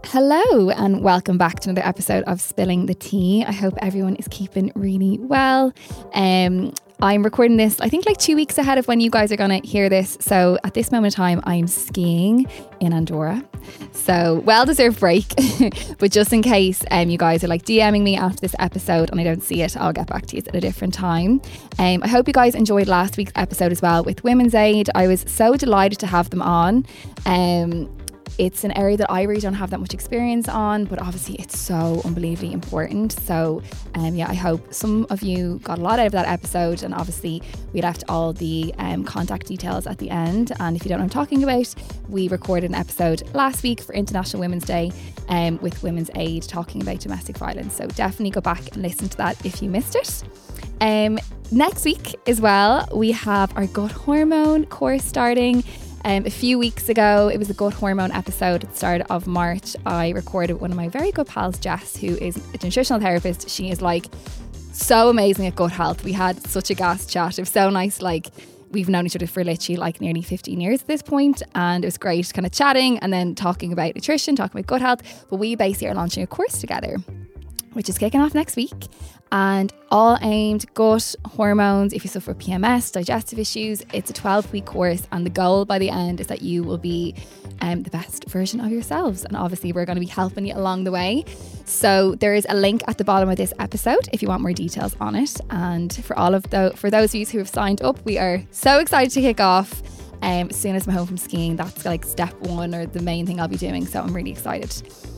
Hello and welcome back to another episode of Spilling the Tea. I hope everyone is keeping really well. I'm recording this, I think, like 2 weeks ahead of when you guys are going to hear this. So at this moment in time, I'm skiing in Andorra. So well-deserved break. But just in case you guys are like DMing me after this episode and I don't see it, I'll get back to you at a different time. I hope you guys enjoyed last week's episode as well with Women's Aid. I was so delighted to have them on. It's an area that I really don't have that much experience on, but obviously it's so unbelievably important. So I hope some of you got a lot out of that episode, and obviously we left all the contact details at the end. And if you don't know what I'm talking about, we recorded an episode last week for International Women's Day with Women's Aid talking about domestic violence. So definitely go back and listen to that if you missed it. Next week as well, we have our gut hormone course starting. A few weeks ago, it was a gut hormone episode at the start of March. I recorded with one of my very good pals, Jess, who is a nutritional therapist. She is like so amazing at gut health. We had such a gas chat. It was so nice. Like, we've known each other for literally like nearly 15 years at this point, and it was great kind of chatting and then talking about nutrition, talking about gut health. But we basically are launching a course together, which is kicking off next week, and all aimed gut hormones. If you suffer PMS, digestive issues, it's a 12-week course, and the goal by the end is that you will be the best version of yourselves, and obviously we're going to be helping you along the way. So there is a link at the bottom of this episode if you want more details on it. And for those of you who have signed up, we are so excited to kick off. As soon as I'm home from skiing, that's like step one, or the main thing I'll be doing, so I'm really excited.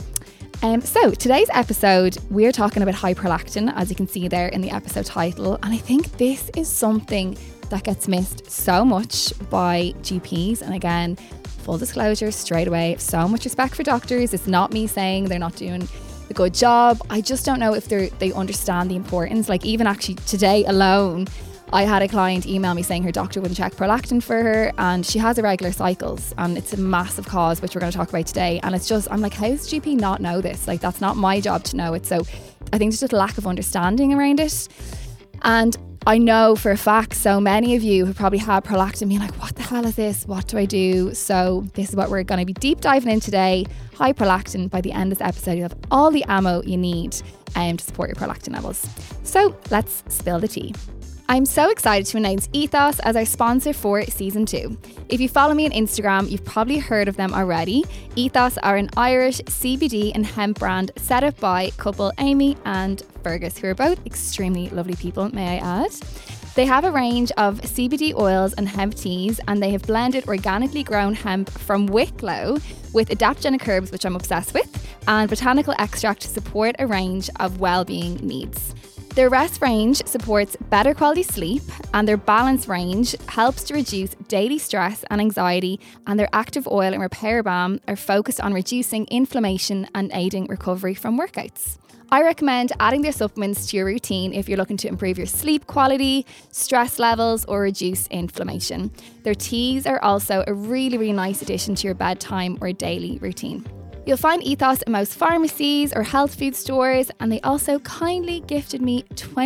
So today's episode, we're talking about high prolactin, as you can see there in the episode title. And I think this is something that gets missed so much by GPs. And again, full disclosure straight away, so much respect for doctors. It's not me saying they're not doing a good job. I just don't know if they understand the importance. Like, even actually today alone, I had a client email me saying her doctor wouldn't check prolactin for her, and she has irregular cycles, and it's a massive cause, which we're going to talk about today. And it's just, I'm like, how does GP not know this? Like, that's not my job to know it. So I think there's just a lack of understanding around it. And I know for a fact so many of you have probably had prolactin being like, what the hell is this? What do I do? So this is what we're going to be deep diving in today. High prolactin. By the end of this episode, you have all the ammo you need to support your prolactin levels. So let's spill the tea. I'm so excited to announce Ethos as our sponsor for Season 2. If you follow me on Instagram, you've probably heard of them already. Ethos are an Irish CBD and hemp brand set up by couple Amy and Fergus, who are both extremely lovely people, may I add. They have a range of CBD oils and hemp teas, and they have blended organically grown hemp from Wicklow with adaptogenic herbs, which I'm obsessed with, and botanical extract to support a range of well-being needs. Their rest range supports better quality sleep, and their balance range helps to reduce daily stress and anxiety, and their active oil and repair balm are focused on reducing inflammation and aiding recovery from workouts. I recommend adding their supplements to your routine if you're looking to improve your sleep quality, stress levels, or reduce inflammation. Their teas are also a really, really nice addition to your bedtime or daily routine. You'll find Ethos in most pharmacies or health food stores, and they also kindly gifted me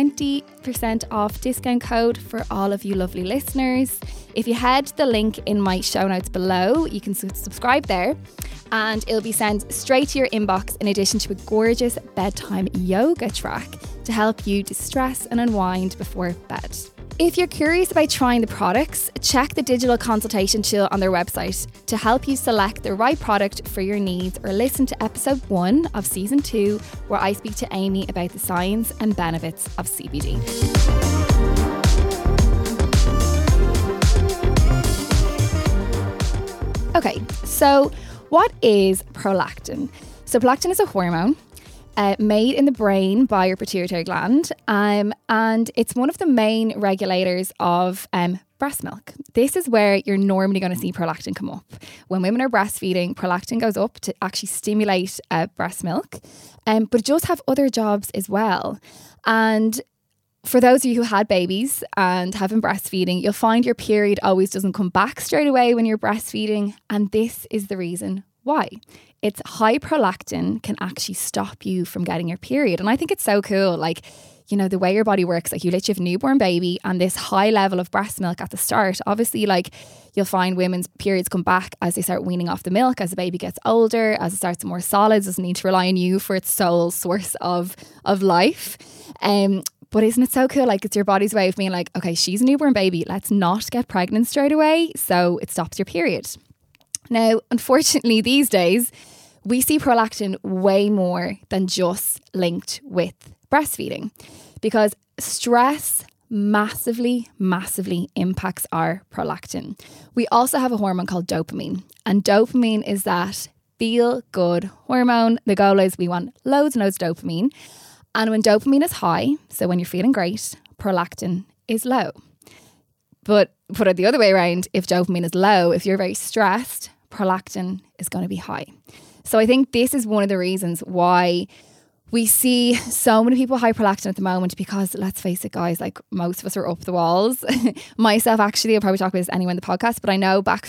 20% off discount code for all of you lovely listeners. If you head to the link in my show notes below, you can subscribe there, and it'll be sent straight to your inbox, in addition to a gorgeous bedtime yoga track to help you distress and unwind before bed. If you're curious about trying the products, check the digital consultation tool on their website to help you select the right product for your needs, or listen to episode 1 of season 2, where I speak to Amy about the science and benefits of CBD. Okay, so what is prolactin? So prolactin is a hormone made in the brain by your pituitary gland, and it's one of the main regulators of breast milk. This is where you're normally going to see prolactin come up. When women are breastfeeding, prolactin goes up to actually stimulate breast milk, but it does have other jobs as well. And for those of you who had babies and have been breastfeeding, you'll find your period always doesn't come back straight away when you're breastfeeding, and this is the reason why. It's high prolactin can actually stop you from getting your period. And I think it's so cool. Like, you know, the way your body works, like you literally have a newborn baby and this high level of breast milk at the start. Obviously, like you'll find women's periods come back as they start weaning off the milk, as the baby gets older, as it starts more solids, doesn't need to rely on you for its sole source of life. But isn't it so cool? Like it's your body's way of being like, okay, she's a newborn baby. Let's not get pregnant straight away. So it stops your period. Now, unfortunately, these days, we see prolactin way more than just linked with breastfeeding, because stress massively impacts our prolactin. We also have a hormone called dopamine, and dopamine is that feel good hormone. The goal is we want loads and loads of dopamine. And when dopamine is high, so when you're feeling great, prolactin is low. But put it the other way around, if dopamine is low, if you're very stressed, prolactin is going to be high. So I think this is one of the reasons why we see so many people high prolactin at the moment, because let's face it, guys, like most of us are up the walls. Myself, actually, I'll probably talk about this anyway in the podcast, but I know back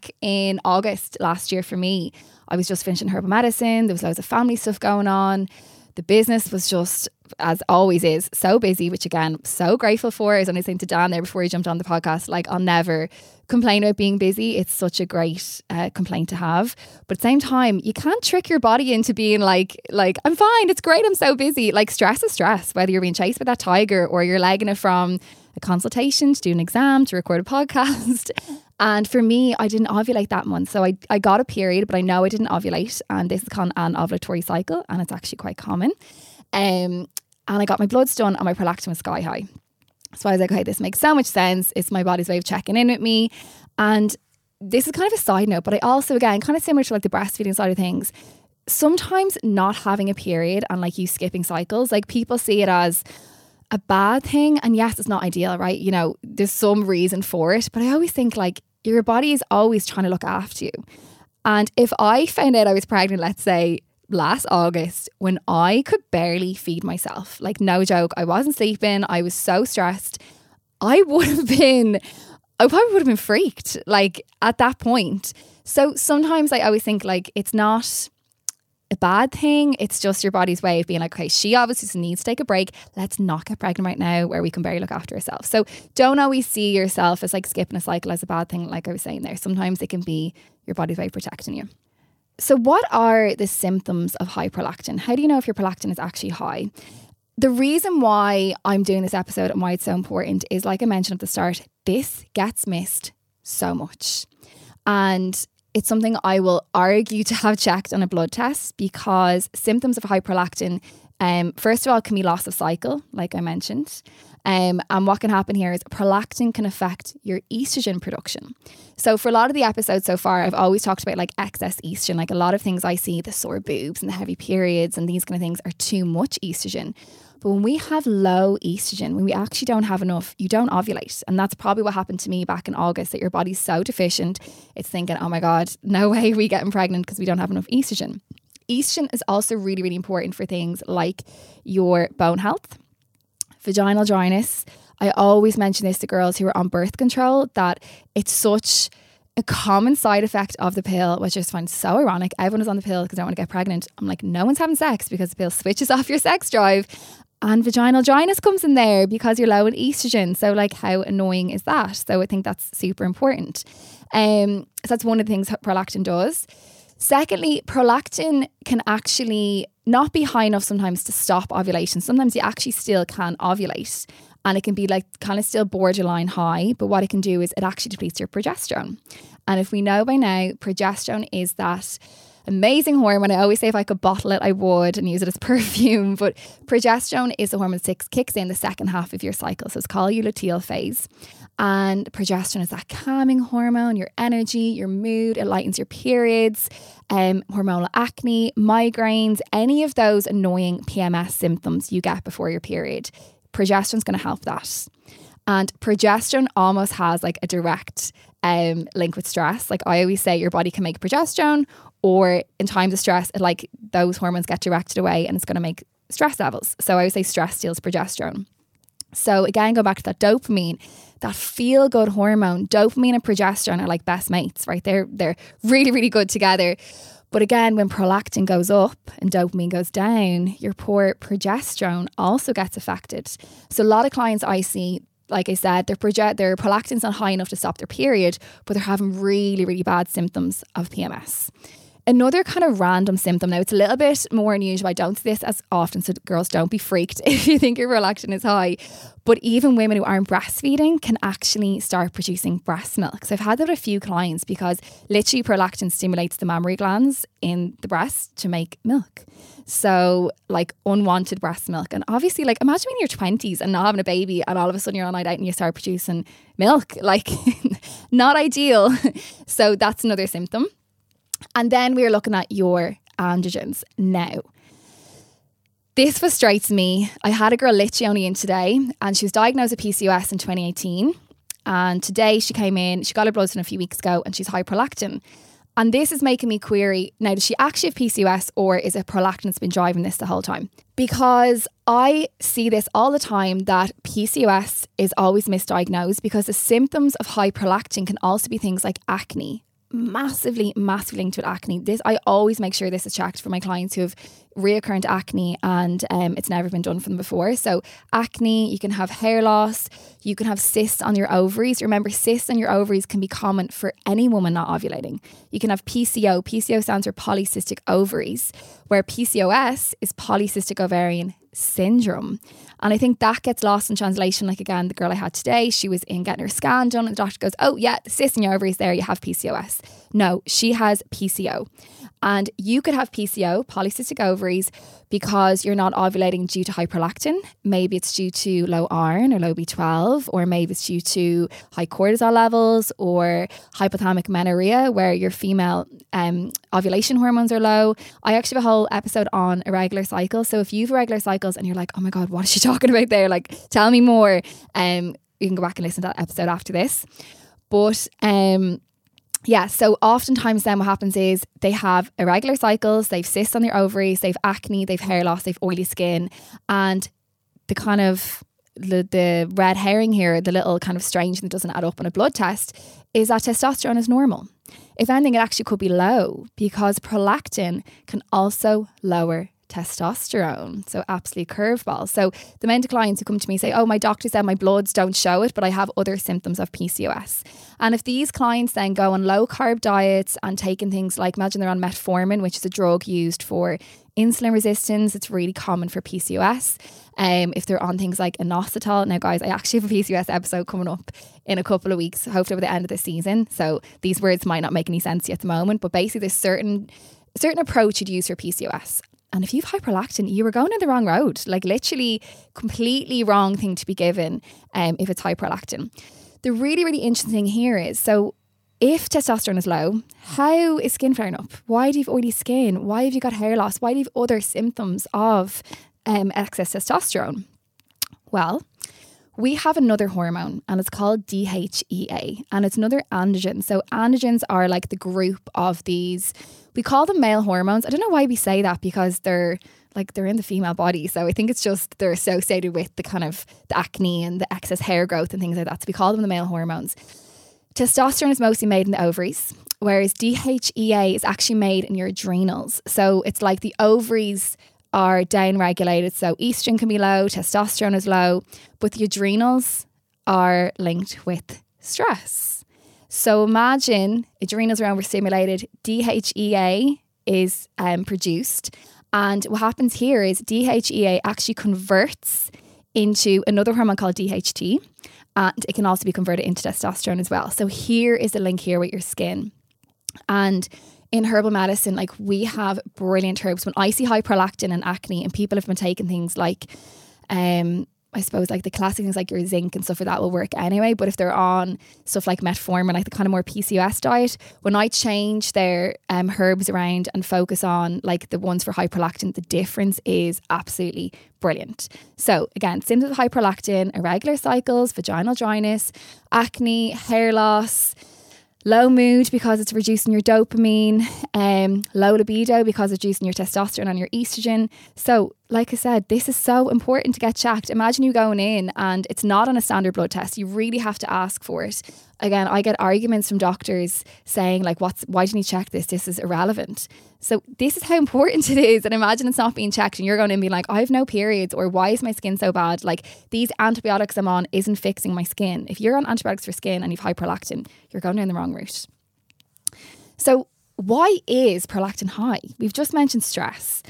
in August last year for me, I was just finishing herbal medicine. There was loads of family stuff going on. The business was just, as always is, so busy, which again, so grateful for. I was only saying to Dan there before he jumped on the podcast, like I'll never complain about being busy. It's such a great complaint to have. But at the same time, you can't trick your body into being like I'm fine, it's great, I'm so busy. Like stress is stress, whether you're being chased by that tiger or you're legging it from a consultation to do an exam to record a podcast. And for me, I didn't ovulate that month. So I got a period, but I know I didn't ovulate. And this is called an ovulatory cycle, and it's actually quite common. And I got my bloods done and my prolactin was sky high. So I was like, okay, this makes so much sense. It's my body's way of checking in with me. And this is kind of a side note, but I also, again, kind of similar to like the breastfeeding side of things, sometimes not having a period and like you skipping cycles, like people see it as a bad thing. And yes, it's not ideal, right? You know, there's some reason for it. But I always think like your body is always trying to look after you. And if I found out I was pregnant, let's say last August, when I could barely feed myself, like no joke, I wasn't sleeping, I was so stressed, I probably would have been freaked like at that point. So sometimes I always think like it's not a bad thing. It's just your body's way of being like, okay, she obviously just needs to take a break. Let's not get pregnant right now where we can barely look after ourselves. So don't always see yourself as like skipping a cycle as a bad thing. Like I was saying there, sometimes it can be your body's way of protecting you. So what are the symptoms of high prolactin? How do you know if your prolactin is actually high? The reason why I'm doing this episode and why it's so important is, like I mentioned at the start, this gets missed so much. And it's something I will argue to have checked on a blood test, because symptoms of high prolactin, first of all, can be loss of cycle, like I mentioned. And what can happen here is prolactin can affect your estrogen production. So for a lot of the episodes so far, I've always talked about like excess estrogen. Like a lot of things I see, the sore boobs and the heavy periods and these kind of things are too much estrogen. But when we have low estrogen, when we actually don't have enough, you don't ovulate. And that's probably what happened to me back in August, that your body's so deficient. It's thinking, oh my God, no way we getting pregnant because we don't have enough estrogen. Estrogen is also really, really important for things like your bone health, vaginal dryness. I always mention this to girls who are on birth control, that it's such a common side effect of the pill, which I just find so ironic. Everyone is on the pill because they don't want to get pregnant. I'm like, no one's having sex because the pill switches off your sex drive. And vaginal dryness comes in there because you're low in estrogen. So like, how annoying is that? So I think that's super important. So that's one of the things prolactin does. Secondly, prolactin can actually not be high enough sometimes to stop ovulation. Sometimes you actually still can ovulate, and it can be like kind of still borderline high. But what it can do is it actually depletes your progesterone. And if we know by now, progesterone is that amazing hormone. I always say if I could bottle it, I would, and use it as perfume. But progesterone is the hormone that kicks in the second half of your cycle. So it's called your luteal phase. And progesterone is that calming hormone, your energy, your mood. It lightens your periods, hormonal acne, migraines, any of those annoying PMS symptoms you get before your period. Progesterone's going to help that. And progesterone almost has like a direct link with stress. Like I always say, your body can make progesterone, or in times of stress, like those hormones get directed away and it's going to make stress levels. So I would say stress steals progesterone. So again, go back to that dopamine, that feel-good hormone. Dopamine and progesterone are like best mates, right? They're really, really good together. But again, when prolactin goes up and dopamine goes down, your poor progesterone also gets affected. So a lot of clients I see, like I said, their prolactin's not high enough to stop their period, but they're having really, really bad symptoms of PMS. Another kind of random symptom, now it's a little bit more unusual, I don't see this as often, so girls, don't be freaked if you think your prolactin is high, but even women who aren't breastfeeding can actually start producing breast milk. So I've had that with a few clients because literally prolactin stimulates the mammary glands in the breast to make milk. So like unwanted breast milk. And obviously, like, imagine being in your 20s and not having a baby and all of a sudden you're on night out and you start producing milk, like not ideal. So that's another symptom. And then we're looking at your androgens. Now, this frustrates me. I had a girl literally only in today and she was diagnosed with PCOS in 2018. And today she came in, she got her bloods done a few weeks ago and she's high prolactin. And this is making me query, now does she actually have PCOS or is it prolactin that's been driving this the whole time? Because I see this all the time that PCOS is always misdiagnosed because the symptoms of high prolactin can also be things like acne. Massively linked with acne. This, I always make sure this is checked for my clients who have reoccurrent acne and it's never been done for them before. So acne, you can have hair loss, you can have cysts on your ovaries. Remember, cysts on your ovaries can be common for any woman not ovulating. You can have PCO. PCO stands for polycystic ovaries, where PCOS is polycystic ovarian syndrome. And I think that gets lost in translation. Like again, the girl I had today, she was in getting her scan done and the doctor goes, oh yeah, the cyst in your ovaries there, you have PCOS. No, she has PCO. And you could have PCO, polycystic ovaries, because you're not ovulating due to high prolactin. Maybe it's due to low iron or low B12, or maybe it's due to high cortisol levels or hypothalamic amenorrhea, where your female ovulation hormones are low. I actually have a whole episode on irregular cycles. So if you have irregular cycles and you're like, oh my God, what is she talking about there? Like, tell me more. You can go back and listen to that episode after this. But yeah, so oftentimes then what happens is they have irregular cycles, they've cysts on their ovaries, they've acne, they've hair loss, they've oily skin. And the kind of the red herring here, the little kind of strange that doesn't add up on a blood test, is that testosterone is normal. If anything, it actually could be low because prolactin can also lower testosterone. So absolutely curveball. So the amount of clients who come to me say, oh, my doctor said my bloods don't show it, but I have other symptoms of PCOS. And if these clients then go on low carb diets and taking things like, imagine they're on metformin, which is a drug used for insulin resistance, it's really common for PCOS. If they're on things like inositol. Now guys, I actually have a PCOS episode coming up in a couple of weeks, hopefully by the end of the season. So these words might not make any sense to you at the moment, but basically there's certain approach you'd use for PCOS. And if you've high prolactin, you were going in the wrong road, like literally completely wrong thing to be given if it's high prolactin. The really, really interesting thing here is, so if testosterone is low, how is skin flaring up? Why do you have oily skin? Why have you got hair loss? Why do you have other symptoms of excess testosterone? Well, we have another hormone and it's called DHEA and it's another androgen. So androgens are like the group of these, we call them male hormones. I don't know why we say that because they're in the female body. So I think it's just they're associated with the kind of the acne and the excess hair growth and things like that. So we call them the male hormones. Testosterone is mostly made in the ovaries, whereas DHEA is actually made in your adrenals. So it's like the ovaries are downregulated. So estrogen can be low, testosterone is low, but the adrenals are linked with stress. So imagine adrenals are overstimulated, DHEA is produced. And what happens here is DHEA actually converts into another hormone called DHT. And it can also be converted into testosterone as well. So here is the link here with your skin. And in herbal medicine, like we have brilliant herbs. When I see high prolactin and acne and people have been taking things like, I suppose like the classic things like your zinc and stuff like that will work anyway. But if they're on stuff like metformin, like the kind of more PCOS diet, when I change their herbs around and focus on like the ones for high prolactin, the difference is absolutely brilliant. So again, symptoms of high prolactin, irregular cycles, vaginal dryness, acne, hair loss, low mood because it's reducing your dopamine, low libido because it's reducing your testosterone and your estrogen. So like I said, this is so important to get checked. Imagine you going in and it's not on a standard blood test. You really have to ask for it. Again, I get arguments from doctors saying like, why didn't you check this? This is irrelevant. So this is how important it is. And imagine it's not being checked and you're going to be like, I have no periods, or why is my skin so bad? Like, these antibiotics I'm on isn't fixing my skin. If you're on antibiotics for skin and you've high prolactin, you're going down the wrong route. So why is prolactin high? We've just mentioned stress.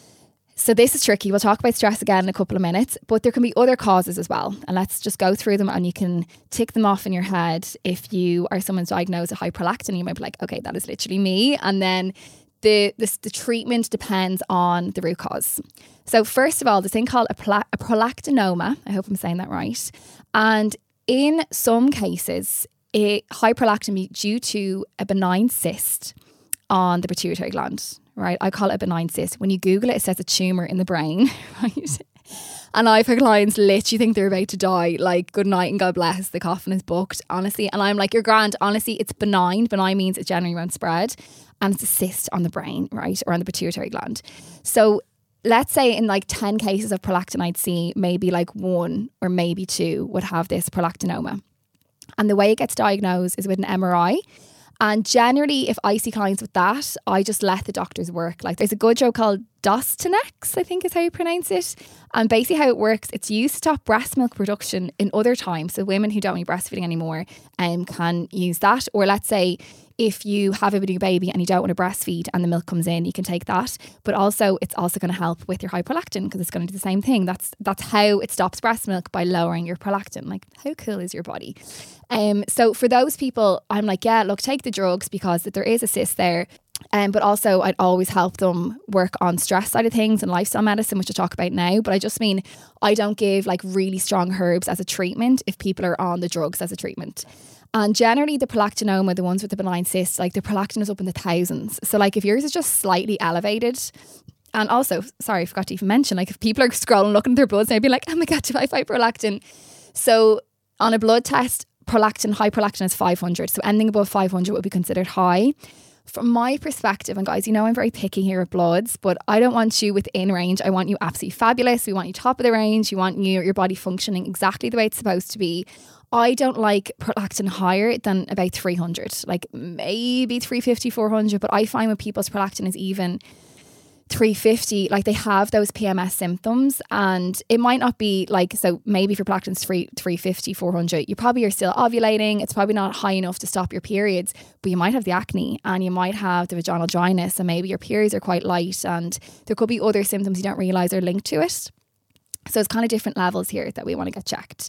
So this is tricky. We'll talk about stress again in a couple of minutes, but there can be other causes as well. And let's just go through them and you can tick them off in your head. If you are someone diagnosed with high prolactin, you might be like, okay, that is literally me. And then the treatment depends on the root cause. So first of all, this thing called a prolactinoma, I hope I'm saying that right. And in some cases, high prolactin be due to a benign cyst on the pituitary gland. Right, I call it a benign cyst. When you Google it, it says a tumour in the brain, right? And I've had clients literally think they're about to die, like, good night and God bless, the coffin is booked, honestly. And I'm like, you're grand, honestly, it's benign. Benign means it generally won't spread. And it's a cyst on the brain, right, or on the pituitary gland. So let's say in like 10 cases of prolactin I'd see, maybe like 1 or maybe 2 would have this prolactinoma. And the way it gets diagnosed is with an MRI. And generally, if I see clients with that, I just let the doctors work. Like, there's a good drug called Dostinex, I think is how you pronounce it. And basically how it works, it's used to stop breast milk production in other times. So women who don't need breastfeeding anymore can use that. Or let's say if you have a new baby and you don't want to breastfeed and the milk comes in, you can take that. But also, it's also going to help with your high prolactin because it's going to do the same thing. That's how it stops breast milk, by lowering your prolactin. Like, how cool is your body? So for those people, I'm like, yeah, look, take the drugs because there is a cyst there. But also I'd always help them work on stress side of things and lifestyle medicine, which I'll talk about now. But I just mean, I don't give like really strong herbs as a treatment if people are on the drugs as a treatment. And generally the prolactinoma, the ones with the benign cysts, like the prolactin is up in the thousands. So like if yours is just slightly elevated, and also, sorry, I forgot to even mention, like if people are scrolling, looking at their bloods, they'd be like, oh my God, do I have high prolactin? So on a blood test, high prolactin is 500. So anything above 500 would be considered high. From my perspective, and guys, you know I'm very picky here with bloods, but I don't want you within range. I want you absolutely fabulous. We want you top of the range. You want your body functioning exactly the way it's supposed to be. I don't like prolactin higher than about 300, like maybe 350, 400. But I find when people's prolactin is even 350, like they have those PMS symptoms, and it might not be like, so maybe if your prolactin's 350, 400, you probably are still ovulating. It's probably not high enough to stop your periods, but you might have the acne and you might have the vaginal dryness, and maybe your periods are quite light, and there could be other symptoms you don't realise are linked to it. So it's kind of different levels here that we want to get checked.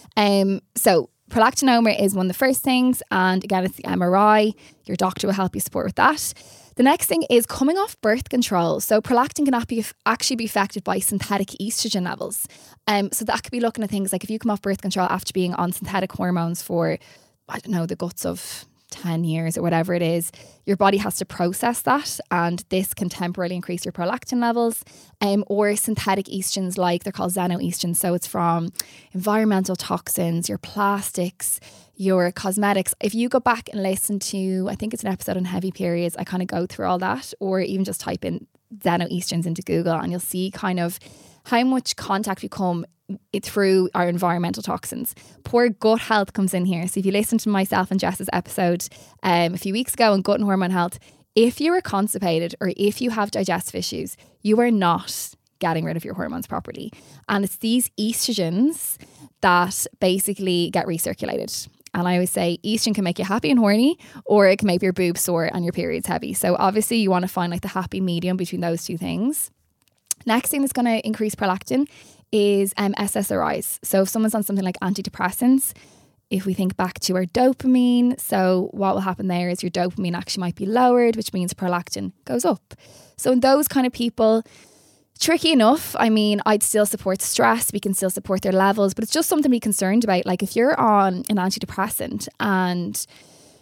So prolactinoma is one of the first things, and again, it's the MRI. Your doctor will help you support with that. The next thing is coming off birth control. So prolactin can actually be affected by synthetic estrogen levels. So that could be looking at things like if you come off birth control after being on synthetic hormones for, I don't know, the guts of 10 years or whatever it is, your body has to process that, and this can temporarily increase your prolactin levels. Or synthetic estrogens, like they're called xenoestrogens. So it's from environmental toxins, your plastics, your cosmetics. If you go back and listen to, I think it's an episode on heavy periods, I kind of go through all that, or even just type in xenoestrogens into Google and you'll see kind of how much contact we come through our environmental toxins. Poor gut health comes in here. So if you listen to myself and Jess's episode a few weeks ago on gut and hormone health, if you are constipated or if you have digestive issues, you are not getting rid of your hormones properly. And it's these estrogens that basically get recirculated. And I always say estrogen can make you happy and horny, or it can make your boobs sore and your periods heavy. So obviously you want to find like the happy medium between those two things. Next thing that's going to increase prolactin is SSRIs. So if someone's on something like antidepressants, if we think back to our dopamine, so what will happen there is your dopamine actually might be lowered, which means prolactin goes up. So in those kind of people, tricky enough. I mean, I'd still support stress. We can still support their levels, but it's just something to be concerned about. Like if you're on an antidepressant and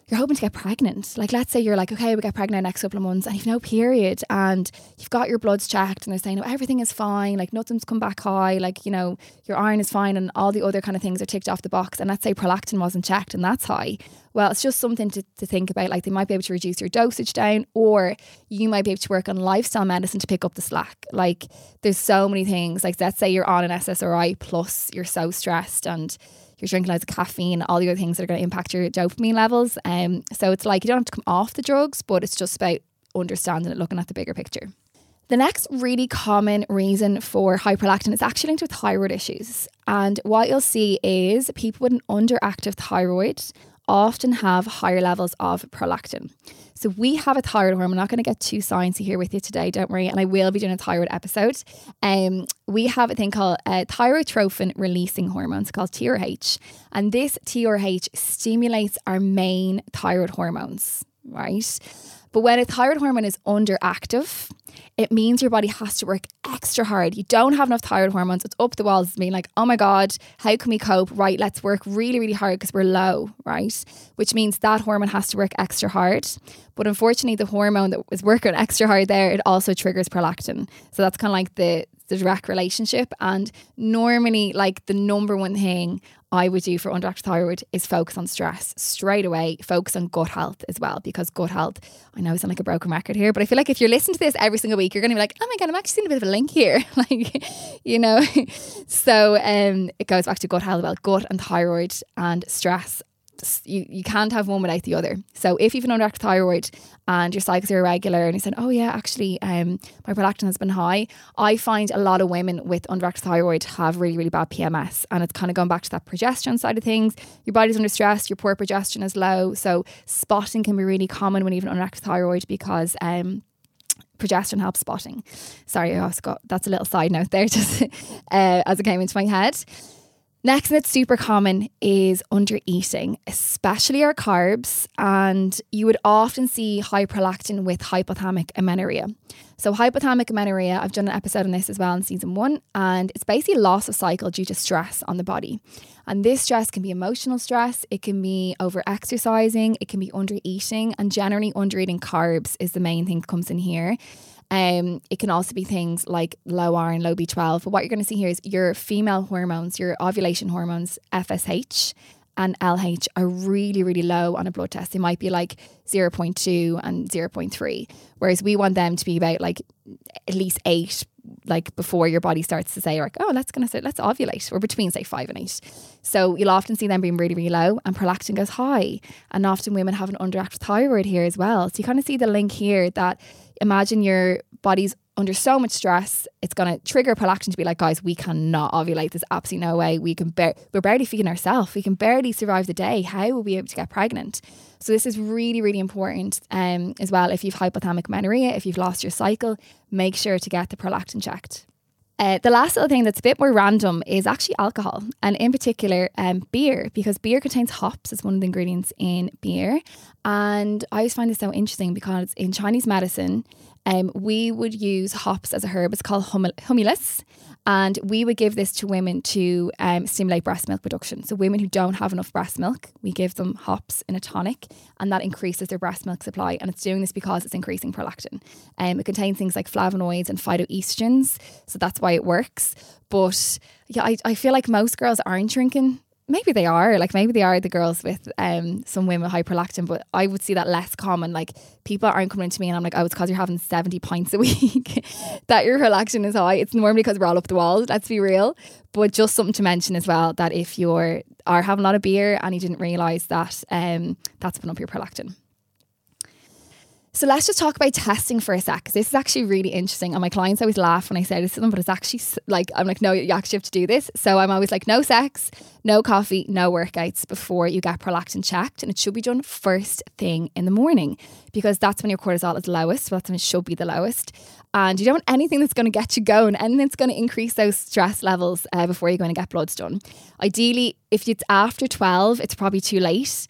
you're hoping to get pregnant. Like, let's say you're like, okay, we get pregnant next couple of months and you've no period and you've got your bloods checked and they're saying, oh, everything is fine. Like, nothing's come back high. Like, you know, your iron is fine and all the other kind of things are ticked off the box. And let's say prolactin wasn't checked and that's high. Well, it's just something to think about. Like, they might be able to reduce your dosage down, or you might be able to work on lifestyle medicine to pick up the slack. Like, there's so many things. Like, let's say you're on an SSRI plus you're so stressed and you're drinking loads of caffeine, all the other things that are going to impact your dopamine levels. So it's like, you don't have to come off the drugs, but it's just about understanding it, looking at the bigger picture. The next really common reason for high prolactin is actually linked with thyroid issues. And what you'll see is people with an underactive thyroid often have higher levels of prolactin. So we have a thyroid hormone. I'm not going to get too sciencey here with you today, don't worry. And I will be doing a thyroid episode. We have a thing called thyrotrophin releasing hormone. It's called TRH. And this TRH stimulates our main thyroid hormones, right? But when a thyroid hormone is underactive, it means your body has to work extra hard. You don't have enough thyroid hormones. It's up the walls. It's being like, oh my God, how can we cope? Right, let's work really, really hard because we're low, right? Which means that hormone has to work extra hard. But unfortunately, the hormone that was working extra hard there, it also triggers prolactin. So that's kind of like the direct relationship. And normally, like, the number one thing I would do for underactive thyroid is focus on stress straight away, focus on gut health as well, because gut health, I know I sound like a broken record here, but I feel like if you're listening to this every single week, you're going to be like, oh my God, I'm actually seeing a bit of a link here. Like, you know, so it goes back to gut health, well, gut and thyroid and stress. You can't have one without the other. So if you've an underactive thyroid and your cycles are irregular and you said, oh yeah, actually my prolactin has been high, I find a lot of women with underactive thyroid have really, really bad PMS, and it's kind of going back to that progesterone side of things. Your body's under stress, your poor progesterone is low, so spotting can be really common when you have an underactive thyroid because progesterone helps spotting. Sorry, that's a little side note there just as it came into my head. Next thing that's super common is under eating, especially our carbs, and you would often see high prolactin with hypothalamic amenorrhea. So hypothalamic amenorrhea, I've done an episode on this as well in season 1, and it's basically loss of cycle due to stress on the body. And this stress can be emotional stress, it can be over exercising, it can be under eating, and generally under eating carbs is the main thing that comes in here. It can also be things like low iron, low B12. But what you're going to see here is your female hormones, your ovulation hormones, FSH and LH, are really, really low on a blood test. They might be like 0.2 and 0.3. Whereas we want them to be about like at least 8, like before your body starts to say like, oh, let's ovulate, or between say 5 and 8. So you'll often see them being really, really low, and prolactin goes high. And often women have an underactive thyroid here as well. So you kind of see the link here that imagine your body's under so much stress, it's going to trigger prolactin to be like, guys, we cannot ovulate. There's absolutely no way. We're barely feeding ourselves. We can barely survive the day. How will we be able to get pregnant? So this is really, really important as well. If you've hypothalamic amenorrhea, if you've lost your cycle, make sure to get the prolactin checked. The last little thing that's a bit more random is actually alcohol, and in particular beer, because beer contains hops as one of the ingredients in beer. And I always find this so interesting because in Chinese medicine, we would use hops as a herb. It's called humulus, and we would give this to women to stimulate breast milk production. So women who don't have enough breast milk, we give them hops in a tonic, and that increases their breast milk supply. And it's doing this because it's increasing prolactin. It contains things like flavonoids and phytoestrogens, so that's why it works. But yeah, I feel like most girls aren't drinking. Maybe they are the girls with some women with high prolactin, but I would see that less common. Like, people aren't coming to me and I'm like, oh, it's because you're having 70 pints a week that your prolactin is high. It's normally because we're all up the walls, let's be real. But just something to mention as well, that if you are having a lot of beer and you didn't realise that, that's putting up your prolactin. So let's just talk about testing for a sec, because this is actually really interesting. And my clients always laugh when I say this to them, but it's actually like, I'm like, no, you actually have to do this. So I'm always like, no sex, no coffee, no workouts before you get prolactin checked. And it should be done first thing in the morning, because that's when your cortisol is lowest. So that's when it should be the lowest. And you don't want anything that's going to get you going, anything that's going to increase those stress levels before you're going to get bloods done. Ideally, if it's after 12, it's probably too late.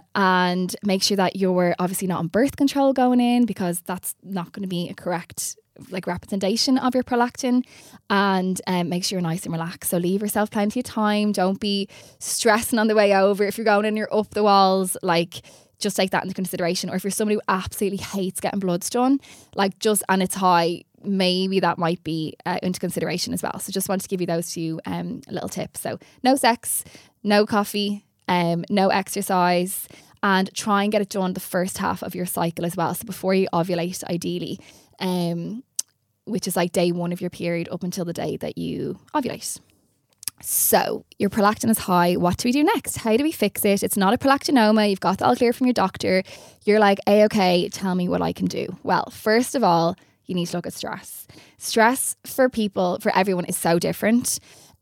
And make sure that you're obviously not on birth control going in, because that's not going to be a correct like representation of your prolactin, and make sure you're nice and relaxed. So leave yourself plenty of time. Don't be stressing on the way over. If you're going and you're up the walls, like just take that into consideration. Or if you're somebody who absolutely hates getting bloods done, like just, and it's high, maybe that might be into consideration as well. So just want to give you those two little tips. So no sex, no coffee, no exercise, and try and get it done the first half of your cycle as well. So before you ovulate, ideally, which is like day 1 of your period up until the day that you ovulate. So your prolactin is high. What do we do next? How do we fix it? It's not a prolactinoma. You've got the all clear from your doctor. You're like, okay, tell me what I can do. Well, first of all, you need to look at stress. Stress for people, for everyone, is so different.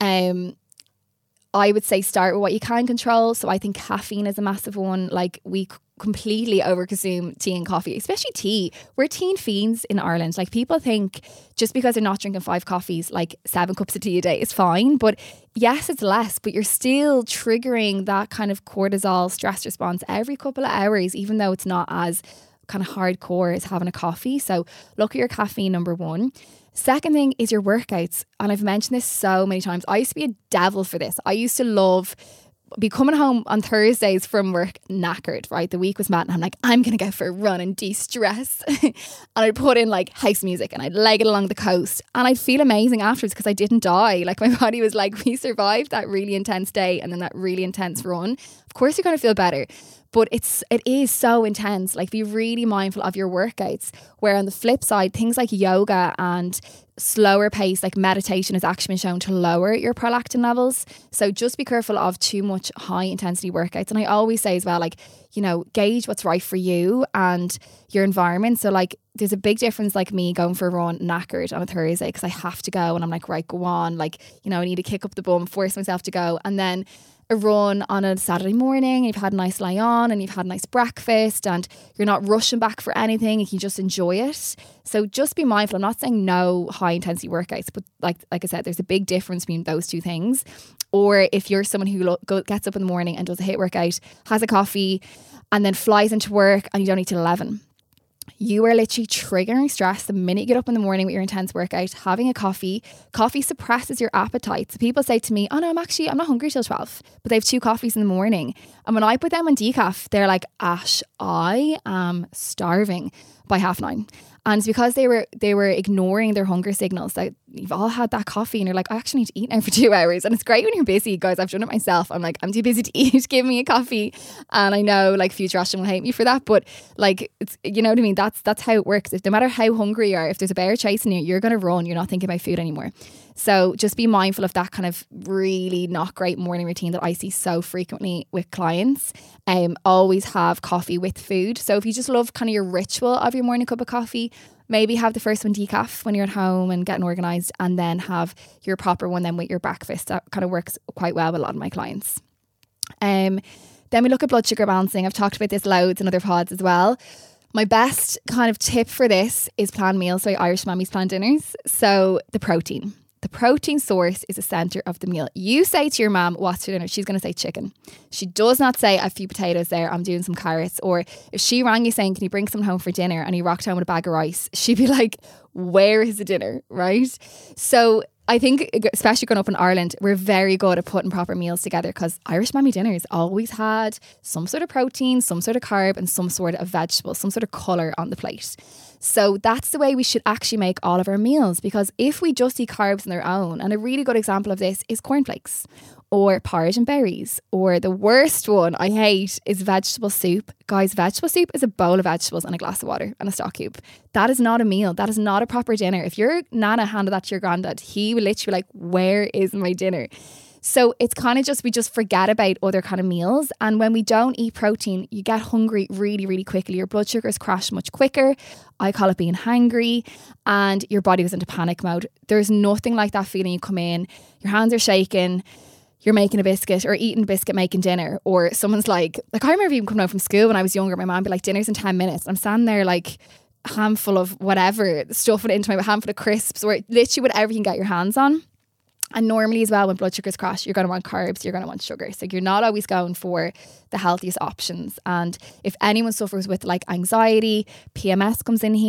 I would say start with what you can control. So I think caffeine is a massive one. Like we completely overconsume tea and coffee, especially tea. We're tea fiends in Ireland. Like people think just because they're not drinking 5 coffees, like 7 cups of tea a day is fine. But yes, it's less, but you're still triggering that kind of cortisol stress response every couple of hours, even though it's not as kind of hardcore as having a coffee. So look at your caffeine, number 1. Second thing is your workouts. And I've mentioned this so many times. I used to be a devil for this. I used to love be coming home on Thursdays from work knackered, right? The week was mad and I'm like, I'm going to go for a run and de-stress. And I'd put in like house music and I'd leg it along the coast and I'd feel amazing afterwards because I didn't die. Like my body was like, we survived that really intense day and then that really intense run. Of course you're going to feel better. But it is so intense. Like be really mindful of your workouts. Where on the flip side, things like yoga and slower pace, like meditation, has actually been shown to lower your prolactin levels. So just be careful of too much high intensity workouts. And I always say as well, like, you know, gauge what's right for you and your environment. So like there's a big difference, like me going for a run knackered on a Thursday because I have to go and I'm like, right, go on. Like, you know, I need to kick up the bum, force myself to go. And then a run on a Saturday morning, you've had a nice lie on and you've had a nice breakfast and you're not rushing back for anything, you can just enjoy it. So just be mindful. I'm not saying no high intensity workouts, but like I said, there's a big difference between those two things. Or if you're someone who gets up in the morning and does a HIIT workout, has a coffee and then flies into work and you don't eat till 11. You are literally triggering stress the minute you get up in the morning with your intense workout, having a coffee. Coffee suppresses your appetite. So people say to me, oh no, I'm not hungry till 12, but they have 2 coffees in the morning. And when I put them on decaf, they're like, Ash, I am starving by 9:30. And it's because they were ignoring their hunger signals. That you've all had that coffee and you're like, I actually need to eat now for 2 hours. And it's great when you're busy, guys. I've done it myself. I'm like, I'm too busy to eat. Give me a coffee. And I know like future Ashton will hate me for that, but like, it's, you know what I mean? That's how it works. If no matter how hungry you are, if there's a bear chasing you, you're going to run. You're not thinking about food anymore. So just be mindful of that kind of really not great morning routine that I see so frequently with clients. Always have coffee with food. So if you just love kind of your ritual of your morning cup of coffee, maybe have the first one decaf when you're at home and getting organised, and then have your proper one then with your breakfast. That kind of works quite well with a lot of my clients. Then we look at blood sugar balancing. I've talked about this loads in other pods as well. My best kind of tip for this is planned meals, so Irish Mammy's planned dinners. So the protein. The protein source is the centre of the meal. You say to your mum, what's for dinner? She's going to say chicken. She does not say, a few potatoes there, I'm doing some carrots. Or if she rang you saying, can you bring some home for dinner? And you rocked home with a bag of rice, she'd be like, where is the dinner, right? So I think, especially growing up in Ireland, we're very good at putting proper meals together because Irish Mammy dinners always had some sort of protein, some sort of carb and some sort of vegetable, some sort of colour on the plate. So that's the way we should actually make all of our meals, because if we just eat carbs on their own, and a really good example of this is cornflakes or porridge and berries, or the worst one I hate is vegetable soup. Guys, vegetable soup is a bowl of vegetables and a glass of water and a stock cube. That is not a meal. That is not a proper dinner. If your nana handed that to your granddad, he would literally be like, where is my dinner? So it's kind of just, we just forget about other kind of meals. And when we don't eat protein, you get hungry really, really quickly. Your blood sugars crash much quicker. I call it being hangry, and your body goes into panic mode. There's nothing like that feeling you come in, your hands are shaking, you're making a biscuit or eating biscuit, making dinner, or someone's like I remember even coming home from school when I was younger, my mom would be like, dinner's in 10 minutes. I'm standing there like a handful of whatever, stuffing it into my handful of crisps, or literally whatever you can get your hands on. And normally as well, when blood sugars crash, you're going to want carbs, you're going to want sugar. So you're not always going for the healthiest options. And if anyone suffers with like anxiety, PMS comes in here,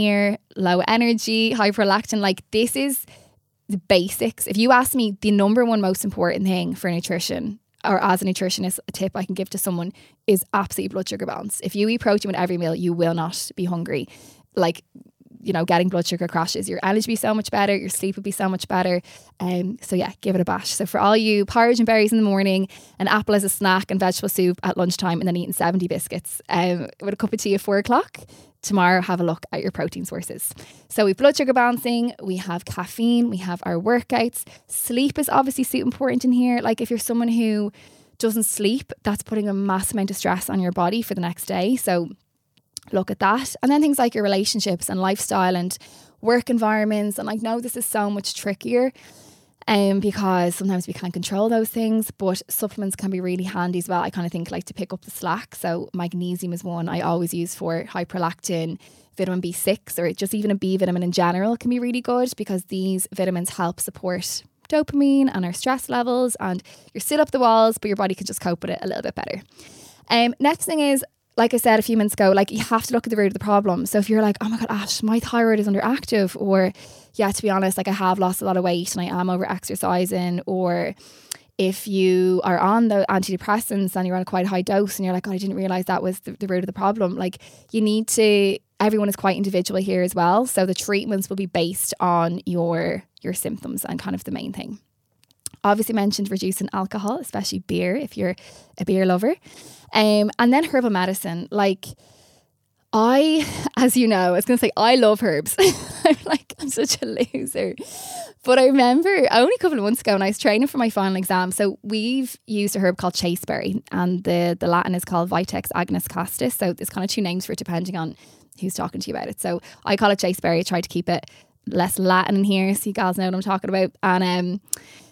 low energy, high prolactin. Like this is the basics. If you ask me, the number one most important thing for nutrition, or as a nutritionist, a tip I can give to someone is absolute blood sugar balance. If you eat protein with every meal, you will not be hungry. Like, you know, getting blood sugar crashes, your energy will be so much better, your sleep will be so much better. So yeah, give it a bash. So for all you, porridge and berries in the morning, an apple as a snack and vegetable soup at lunchtime, and then eating 70 biscuits with a cup of tea at 4 o'clock. Tomorrow, have a look at your protein sources. So we've blood sugar balancing, we have caffeine, we have our workouts. Sleep is obviously super important in here. Like if you're someone who doesn't sleep, that's putting a massive amount of stress on your body for the next day. So look at that. And then things like your relationships and lifestyle and work environments. And like, no, this is so much trickier because sometimes we can't control those things, but supplements can be really handy as well. I kind of think like to pick up the slack. So magnesium is one I always use for high prolactin. Vitamin B6 or just even a B vitamin in general can be really good because these vitamins help support dopamine and our stress levels, and you're still up the walls, but your body can just cope with it a little bit better. Next thing is, like I said a few minutes ago, like you have to look at the root of the problem. So if you're like, oh my God, Ash, my thyroid is underactive, or yeah, to be honest, like I have lost a lot of weight and I am over exercising, or if you are on the antidepressants and you're on a quite high dose and you're like, oh, I didn't realize that was the root of the problem. Like you need to, everyone is quite individual here as well. So the treatments will be based on your symptoms and kind of the main thing. Obviously mentioned reducing alcohol, especially beer if you're a beer lover. And then herbal medicine. Like as you know, I was going to say, I love herbs. I'm such a loser. But I remember only a couple of months ago when I was training for my final exam. So we've used a herb called chasteberry, and the Latin is called Vitex agnus castus. So there's kind of two names for it depending on who's talking to you about it. So I call it chasteberry. I try to keep it less Latin in here so you guys know what I'm talking about. And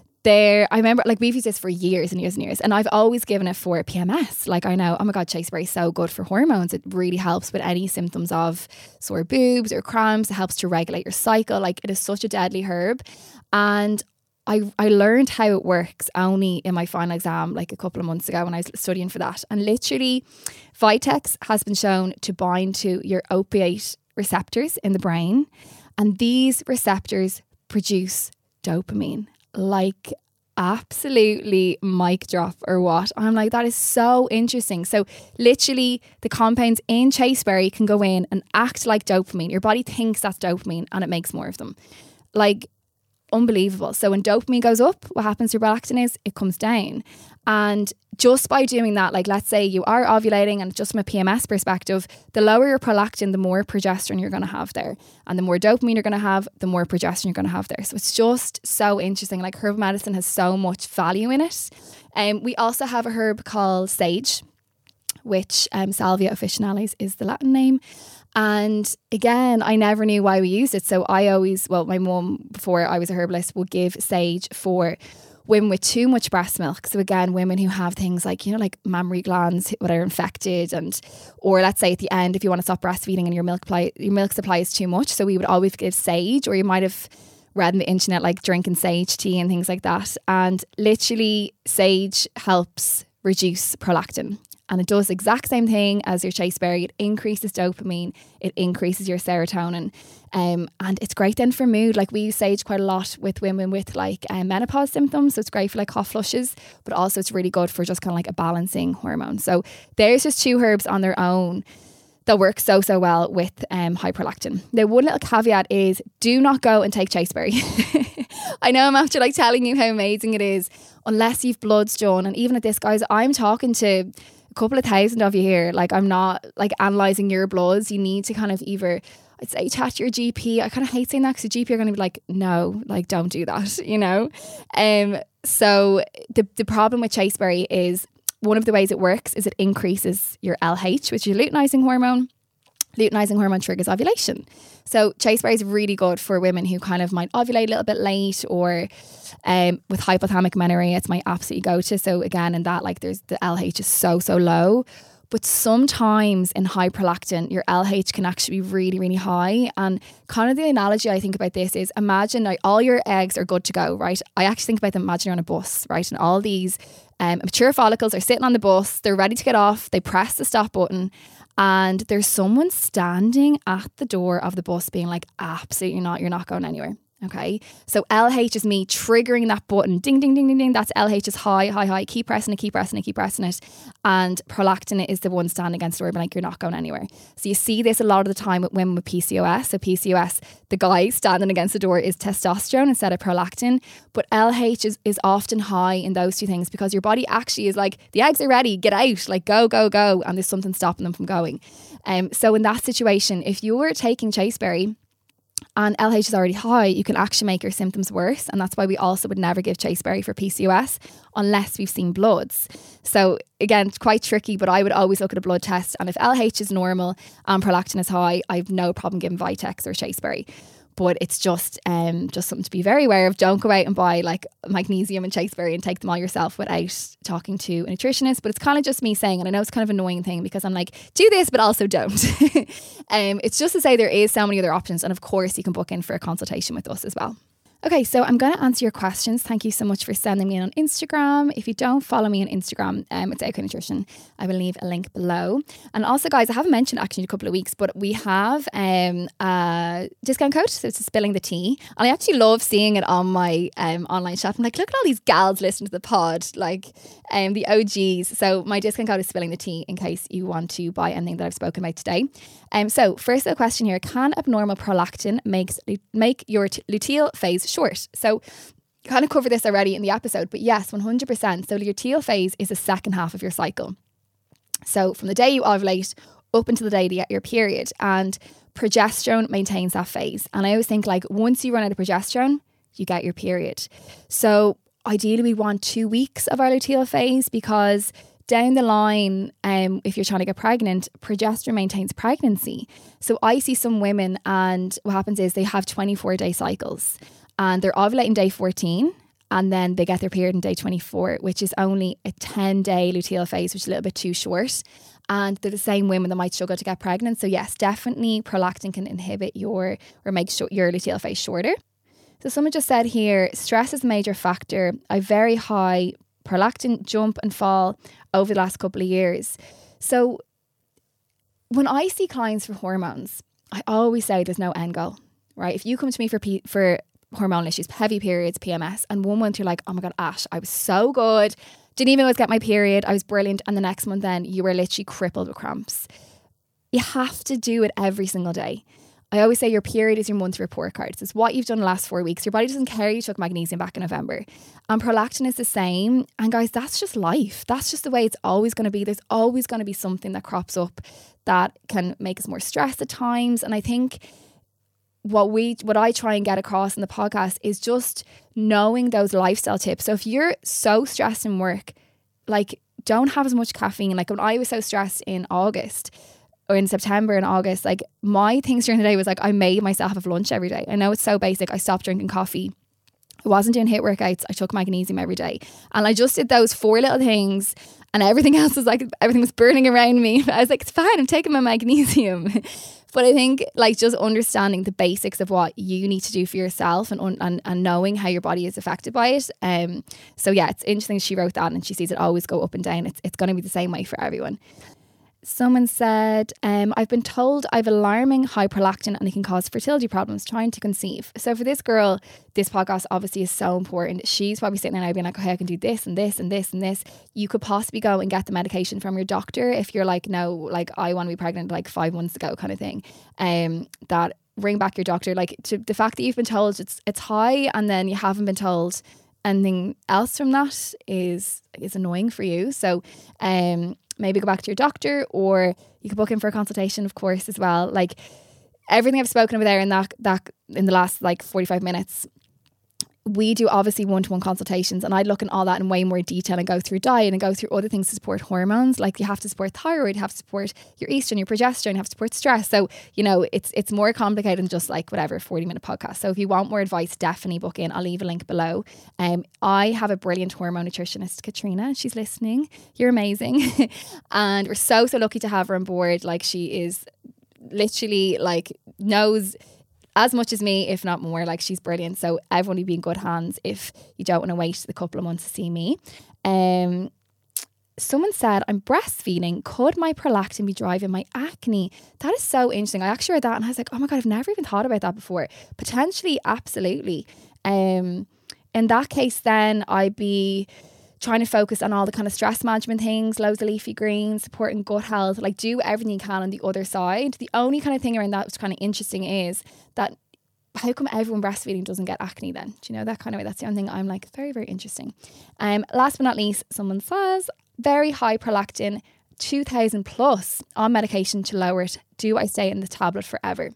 I remember like we've used this for years and years and years, and I've always given it for PMS. Like I know, oh my God, chasteberry is so good for hormones. It really helps with any symptoms of sore boobs or cramps. It helps to regulate your cycle. Like it is such a deadly herb. And I learned how it works only in my final exam like a couple of months ago when I was studying for that. And literally Vitex has been shown to bind to your opiate receptors in the brain, and these receptors produce dopamine. Like absolutely mic drop or what. I'm like, that is so interesting. So literally the compounds in chasteberry can go in and act like dopamine. Your body thinks that's dopamine and it makes more of them. Like unbelievable. So when dopamine goes up, what happens to prolactin is it comes down. And just by doing that, like let's say you are ovulating, and just from a PMS perspective, the lower your prolactin, the more progesterone you're going to have there. And the more dopamine you're going to have, the more progesterone you're going to have there. So it's just so interesting. Like herbal medicine has so much value in it. We also have a herb called sage, which Salvia officinalis is the Latin name. And again, I never knew why we used it. So my mum, before I was a herbalist, would give sage for women with too much breast milk. So again, women who have things like, you know, like mammary glands that are infected, or let's say at the end, if you want to stop breastfeeding and your milk supply is too much. So we would always give sage, or you might have read on the internet, like drinking sage tea and things like that. And literally sage helps reduce prolactin. And it does the exact same thing as your chasteberry. It increases dopamine, it increases your serotonin. And it's great then for mood. Like we use sage quite a lot with women with like menopause symptoms. So it's great for like hot flushes, but also it's really good for just kind of like a balancing hormone. So there's just two herbs on their own that work so well with high prolactin. Now, one little caveat is do not go and take chasteberry. I know I'm after like telling you how amazing it is, unless you've bloods done. And even at this, guys, I'm talking to a couple of thousand of you here. Like I'm not like analysing your bloods. You need to kind of either, I'd say, chat to your GP. I kind of hate saying that because the GP are going to be like, no, like don't do that, you know? So the problem with chasteberry is one of the ways it works is it increases your LH, which is your luteinizing hormone. Luteinizing hormone triggers ovulation. So chasteberry is really good for women who kind of might ovulate a little bit late, or with hypothalamic amenorrhea, it's my absolute go-to. So again, in that, like there's the LH is so low. But sometimes in high prolactin, your LH can actually be really, really high. And kind of the analogy I think about this is, imagine like all your eggs are good to go, right? I actually think about them, imagine you're on a bus, right? And all these mature follicles are sitting on the bus, they're ready to get off, they press the stop button, And there's someone standing at the door of the bus being like, absolutely not, you're not going anywhere. Okay, so LH is me triggering that button. Ding, ding, ding, ding, ding. That's LH is high, high, high. Keep pressing it, keep pressing it, keep pressing it. And prolactin is the one standing against the door, being like, you're not going anywhere. So you see this a lot of the time with women with PCOS. So PCOS, the guy standing against the door is testosterone instead of prolactin. But LH is often high in those two things because your body actually is like, the eggs are ready, get out, like go, go, go. And there's something stopping them from going. So in that situation, if you're taking chasteberry, and LH is already high, you can actually make your symptoms worse. And that's why we also would never give chasteberry for PCOS unless we've seen bloods. So again, it's quite tricky, but I would always look at a blood test. And if LH is normal and prolactin is high, I have no problem giving Vitex or chasteberry. But it's just something to be very aware of. Don't go out and buy like magnesium and chasteberry and take them all yourself without talking to a nutritionist. But it's kind of just me saying, and I know it's kind of an annoying thing because I'm like, do this, but also don't. It's just to say there is so many other options. And of course, you can book in for a consultation with us as well. Okay, so I'm going to answer your questions. Thank you so much for sending me in on Instagram. If you don't follow me on Instagram, it's OK Nutrition. I will leave a link below. And also, guys, I haven't mentioned actually in a couple of weeks, but we have a discount code. So it's Spilling the Tea. And I actually love seeing it on my online shop. I'm like, look at all these gals listening to the pod, like the OGs. So my discount code is Spilling the Tea in case you want to buy anything that I've spoken about today. So first little question here, can abnormal prolactin make your luteal phase short? So kind of covered this already in the episode, but yes, 100%. So your luteal phase is the second half of your cycle. So from the day you ovulate up until the day you get your period, and progesterone maintains that phase. And I always think like once you run out of progesterone, you get your period. So ideally we want 2 weeks of our luteal phase because down the line, if you're trying to get pregnant, progesterone maintains pregnancy. So I see some women and what happens is they have 24-day cycles and they're ovulating day 14 and then they get their period in day 24, which is only a 10-day luteal phase, which is a little bit too short. And they're the same women that might struggle to get pregnant. So yes, definitely prolactin can inhibit or make your luteal phase shorter. So someone just said here, stress is a major factor. I have very high prolactin jump and fall over the last couple of years. So when I see clients for hormones, I always say there's no end goal, right? If you come to me for hormonal issues, heavy periods, PMS, and 1 month you're like, oh my God, Ash, I was so good. Didn't even always get my period. I was brilliant. And the next month then you were literally crippled with cramps. You have to do it every single day. I always say your period is your monthly report card. It's what you've done the last 4 weeks. Your body doesn't care you took magnesium back in November. And prolactin is the same. And guys, that's just life. That's just the way it's always going to be. There's always going to be something that crops up that can make us more stressed at times. And I think what I try and get across in the podcast is just knowing those lifestyle tips. So if you're so stressed in work, like don't have as much caffeine. Like when I was so stressed in August, or in September and August, like my things during the day was like I made myself have lunch every day. I know it's so basic. I stopped drinking coffee. I wasn't doing HIIT workouts. I took magnesium every day. And I just did those 4 little things and everything else was like, everything was burning around me. I was like, it's fine. I'm taking my magnesium. But I think like just understanding the basics of what you need to do for yourself and knowing how your body is affected by it. So yeah, it's interesting she wrote that and she sees it always go up and down. It's going to be the same way for everyone. Someone said, I've been told I have alarming high prolactin and it can cause fertility problems trying to conceive. So for this girl, this podcast obviously is so important. She's probably sitting there now being like, okay, I can do this and this and this and this. You could possibly go and get the medication from your doctor if you're like, no, like I want to be pregnant like 5 months ago kind of thing. That ring back your doctor. Like to the fact that you've been told it's high and then you haven't been told anything else from that is annoying for you. So maybe go back to your doctor, or you can book in for a consultation, of course, as well. Like everything I've spoken about there in that in the last like 45 minutes, we do obviously one-to-one consultations, and I look at all that in way more detail and go through diet and go through other things to support hormones. Like you have to support thyroid, you have to support your estrogen, your progesterone, you have to support stress. So, you know, it's more complicated than just like whatever 40-minute podcast. So if you want more advice, definitely book in. I'll leave a link below. I have a brilliant hormone nutritionist, Katrina. She's listening. You're amazing. And we're so lucky to have her on board. Like she is literally like knows as much as me, if not more. Like she's brilliant. So everyone will be in good hands if you don't want to wait a couple of months to see me. someone said, I'm breastfeeding. Could my prolactin be driving my acne? That is so interesting. I actually read that and I was like, oh my God, I've never even thought about that before. Potentially, absolutely. In that case, then I'd be trying to focus on all the kind of stress management things, loads of leafy greens, supporting gut health, like do everything you can on the other side. The only kind of thing around that was kind of interesting is that how come everyone breastfeeding doesn't get acne then? Do you know, that kind of way? That's the only thing I'm like, very, very interesting. Last but not least, someone says, very high prolactin, 2000 plus on medication to lower it. Do I stay in the tablet forever?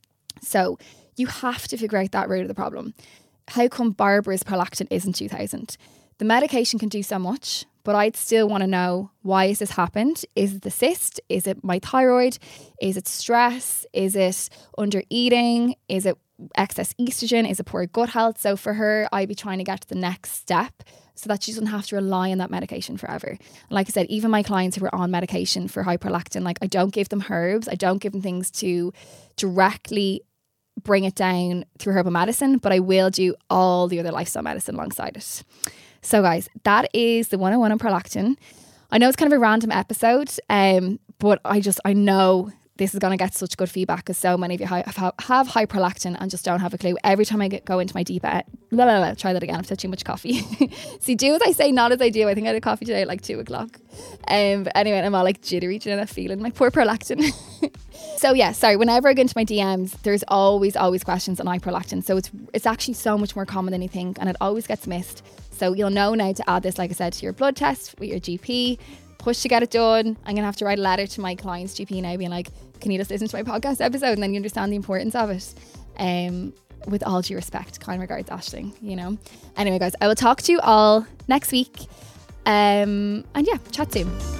So you have to figure out that root of the problem. How come Barbara's prolactin isn't 2000? The medication can do so much, but I'd still want to know, why has this happened? Is it the cyst? Is it my thyroid? Is it stress? Is it under eating? Is it excess estrogen? Is it poor gut health? So for her, I'd be trying to get to the next step so that she doesn't have to rely on that medication forever. And like I said, even my clients who are on medication for high prolactin, like I don't give them herbs. I don't give them things to directly bring it down through herbal medicine, but I will do all the other lifestyle medicine alongside it. So guys, that is the 101 on prolactin. I know it's kind of a random episode, but I know this is going to get such good feedback because so many of you have high prolactin and just don't have a clue. Every time I go into my deep end, try that again. I've had too much coffee. See, do as I say, not as I do. I think I had a coffee today at like 2 o'clock. But anyway, I'm all like jittery, do you know that feeling? My poor prolactin. So yeah, sorry, whenever I go into my DMs, there's always questions on high prolactin. So it's actually so much more common than you think and it always gets missed. So you'll know now to add this, like I said, to your blood test with your GP. Push to get it done. I'm going to have to write a letter to my client's GP now being like, can you just listen to my podcast episode? And then you understand the importance of it. With all due respect, kind regards, Aisling, you know. Anyway, guys, I will talk to you all next week. And yeah, chat soon.